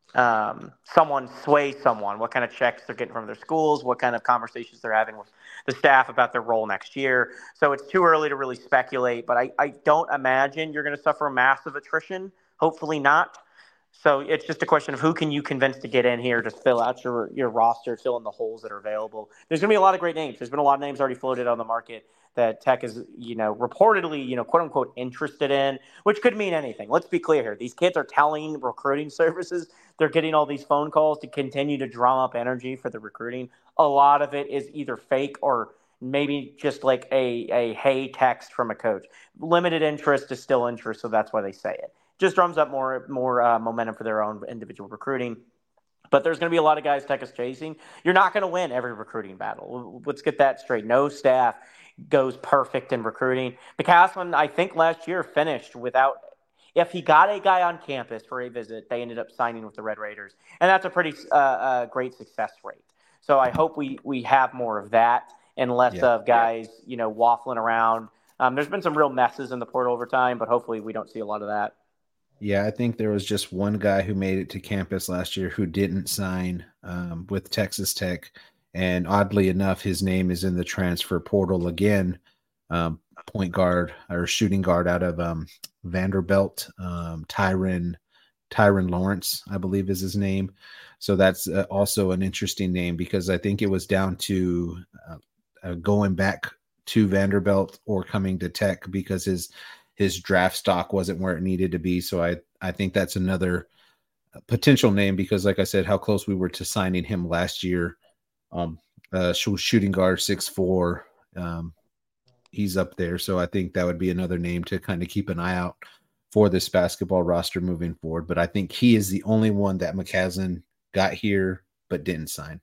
someone sway someone, what kind of checks they're getting from their schools, what kind of conversations they're having with the staff about their role next year. So it's too early to really speculate, but I don't imagine you're going to suffer massive attrition. Hopefully not. So it's just a question of who can you convince to get in here to fill out your roster, fill in the holes that are available. There's going to be a lot of great names. There's been a lot of names already floated on the market that Tech is, reportedly, quote unquote, interested in, which could mean anything. Let's be clear here. These kids are telling recruiting services they're getting all these phone calls to continue to drum up energy for the recruiting. A lot of it is either fake or maybe just like a hey text from a coach. Limited interest is still interest, so that's why they say it. Just drums up more momentum for their own individual recruiting. But there's going to be a lot of guys Tech is chasing. You're not going to win every recruiting battle. Let's get that straight. No staff goes perfect in recruiting. McCasland, I think last year finished without – if he got a guy on campus for a visit, they ended up signing with the Red Raiders. And that's a pretty great success rate. So I hope we have more of that and less of guys, waffling around. There's been some real messes in the portal over time, but hopefully we don't see a lot of that. Yeah, I think there was just one guy who made it to campus last year who didn't sign with Texas Tech. And oddly enough, his name is in the transfer portal again. Point guard or shooting guard out of Vanderbilt, Tyron Lawrence, I believe is his name. So that's also an interesting name because I think it was down to going back to Vanderbilt or coming to Tech because his draft stock wasn't where it needed to be. So I think that's another potential name because, like I said, how close we were to signing him last year. Shooting guard 6'4", he's up there. So I think that would be another name to kind of keep an eye out for this basketball roster moving forward. But I think he is the only one that McCasland got here but didn't sign.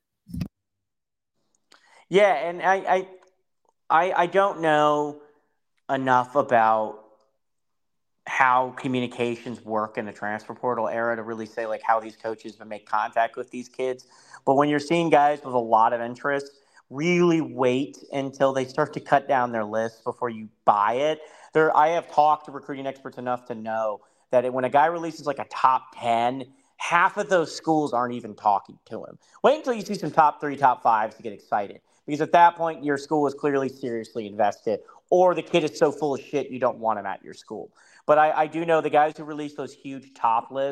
Yeah, and I don't know enough about how communications work in the transfer portal era to really say like how these coaches make contact with these kids. But when you're seeing guys with a lot of interest, really wait until they start to cut down their list before you buy it. I have talked to recruiting experts enough to know that when a guy releases like a top 10, half of those schools aren't even talking to him. Wait until you see some top 3, top 5s to get excited. Because at that point, your school is clearly seriously invested, or the kid is so full of shit you don't want him at your school. But I do know the guys who release those huge top lists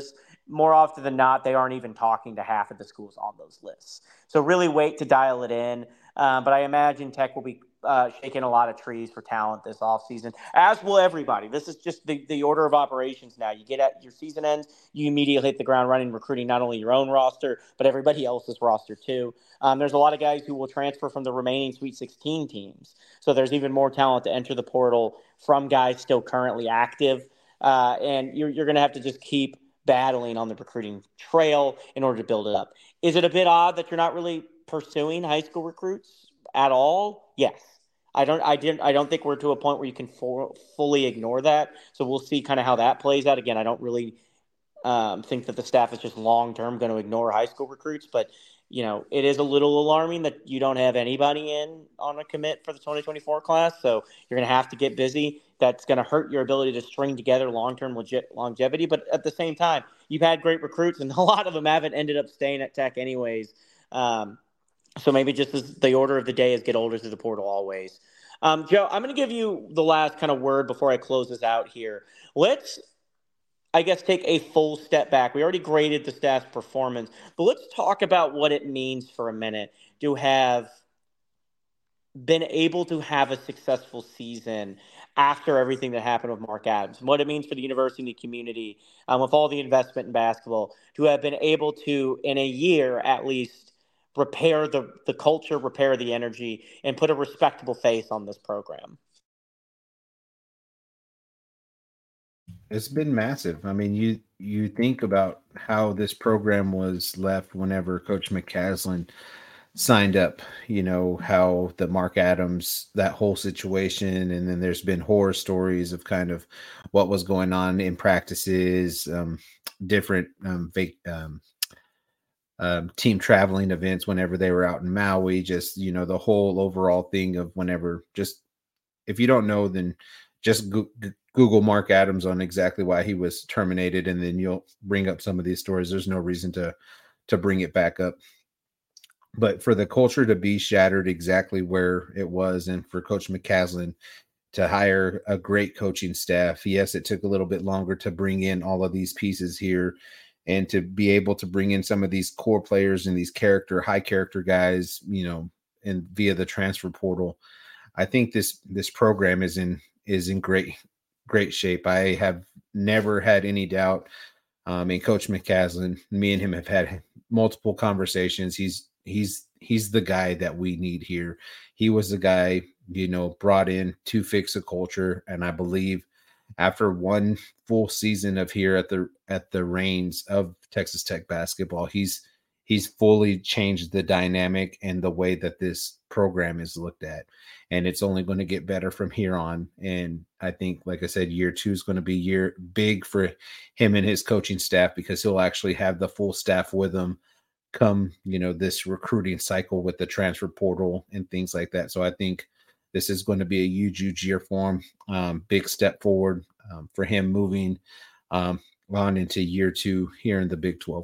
more often than not, they aren't even talking to half of the schools on those lists. So really wait to dial it in. But I imagine Tech will be shaking a lot of trees for talent this offseason, as will everybody. This is just the order of operations now. You get at your season ends, you immediately hit the ground running, recruiting not only your own roster, but everybody else's roster too. There's a lot of guys who will transfer from the remaining Sweet 16 teams. So there's even more talent to enter the portal from guys still currently active. And you're going to have to just keep battling on the recruiting trail in order to build it up. Is it a bit odd that you're not really pursuing high school recruits at all? Yes. I don't think we're to a point where you can fully ignore that. So we'll see kind of how that plays out. Again, I don't really think that the staff is just long-term going to ignore high school recruits, but it is a little alarming that you don't have anybody in on a commit for the 2024 class. So you're going to have to get busy. That's going to hurt your ability to string together long-term longevity. But at the same time, you've had great recruits, and a lot of them haven't ended up staying at Tech anyways. So maybe just as the order of the day is get older through the portal always. Joe, I'm going to give you the last kind of word before I close this out here. Let's, I guess, take a full step back. We already graded the staff's performance, but let's talk about what it means for a minute to have been able to have a successful season after everything that happened with Mark Adams, and what it means for the university and the community with all the investment in basketball, to have been able to, in a year at least, repair the culture, repair the energy, and put a respectable face on this program. It's been massive. I mean, you think about how this program was left whenever Coach McCaslin signed up, how the Mark Adams, that whole situation. And then there's been horror stories of kind of what was going on in practices, different team traveling events whenever they were out in Maui, just, the whole overall thing of whenever, just, if you don't know, then just Google Mark Adams on exactly why he was terminated. And then you'll bring up some of these stories. There's no reason to bring it back up. But for the culture to be shattered exactly where it was, and for Coach McCaslin to hire a great coaching staff, yes, it took a little bit longer to bring in all of these pieces here, and to be able to bring in some of these core players and these high character guys, and via the transfer portal. I think this program is in great shape. I have never had any doubt in Coach McCaslin. Me and him have had multiple conversations. He's the guy that we need here. He was the guy, brought in to fix a culture. And I believe after one full season of here at the reins of Texas Tech basketball, he's fully changed the dynamic and the way that this program is looked at. And it's only going to get better from here on. And I think, like I said, year 2 is going to be big for him and his coaching staff, because he'll actually have the full staff with him come, this recruiting cycle with the transfer portal and things like that. So I think this is going to be a huge year for him. Big step forward for him moving on into year 2 here in the Big 12.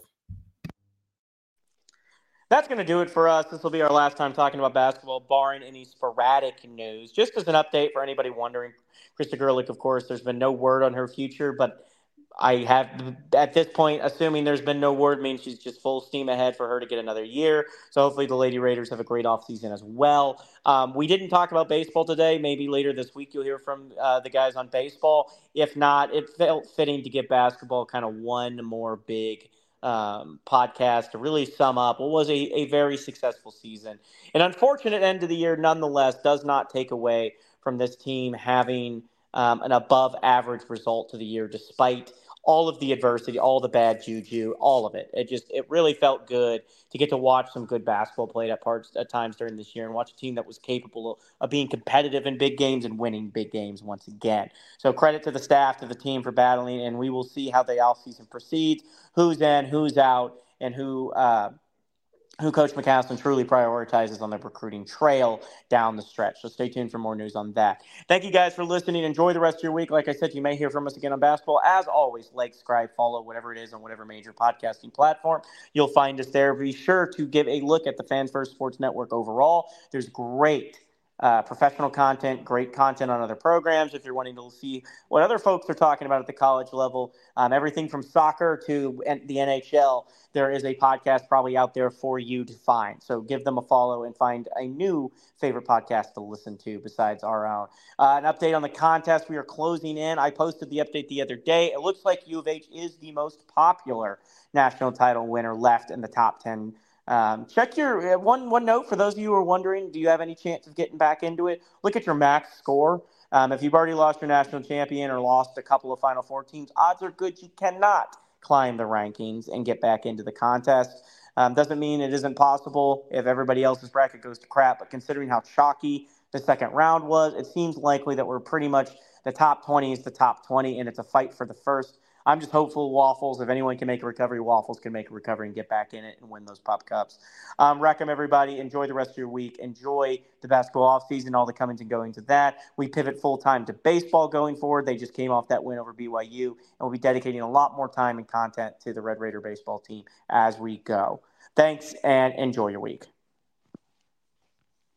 That's going to do it for us. This will be our last time talking about basketball, barring any sporadic news. Just as an update for anybody wondering, Krista Gerlich, of course, there's been no word on her future, but I have, at this point, assuming there's been no word, means she's just full steam ahead for her to get another year. So hopefully the Lady Raiders have a great offseason as well. We didn't talk about baseball today. Maybe later this week you'll hear from the guys on baseball. If not, it felt fitting to get basketball kind of one more big podcast to really sum up what was a very successful season. An unfortunate end to the year, nonetheless, does not take away from this team having an above average result to the year, despite all of the adversity, all the bad juju, all of it. It really felt good to get to watch some good basketball played at times during this year, and watch a team that was capable of being competitive in big games and winning big games once again. So credit to the staff, to the team for battling, and we will see how the offseason proceeds, who's in, who's out, and who Coach McCaslin truly prioritizes on the recruiting trail down the stretch. So stay tuned for more news on that. Thank you guys for listening. Enjoy the rest of your week. Like I said, you may hear from us again on basketball. As always, like, subscribe, follow, whatever it is on whatever major podcasting platform. You'll find us there. Be sure to give a look at the Fans First Sports Network overall. There's great professional content, great content on other programs. If you're wanting to see what other folks are talking about at the college level, everything from soccer to the NHL, there is a podcast probably out there for you to find. So give them a follow and find a new favorite podcast to listen to besides our own. An update on the contest. We are closing in. I posted the update the other day. It looks like U of H is the most popular national title winner left in the top 10. Check your one note for those of you who are wondering, do you have any chance of getting back into it? Look at your max score. If you've already lost your national champion or lost a couple of Final Four teams, odds are good you cannot climb the rankings and get back into the contest. Doesn't mean it isn't possible if everybody else's bracket goes to crap, but considering how chalky the second round was, it seems likely that we're pretty much the top 20 is the top 20, and it's a fight for the first. I'm just hopeful Waffles, if anyone can make a recovery, Waffles can make a recovery and get back in it and win those Pup Cups. Wreck 'em, everybody. Enjoy the rest of your week. Enjoy the basketball offseason, all the comings and goings of that. We pivot full-time to baseball going forward. They just came off that win over BYU, and we'll be dedicating a lot more time and content to the Red Raider baseball team as we go. Thanks, and enjoy your week.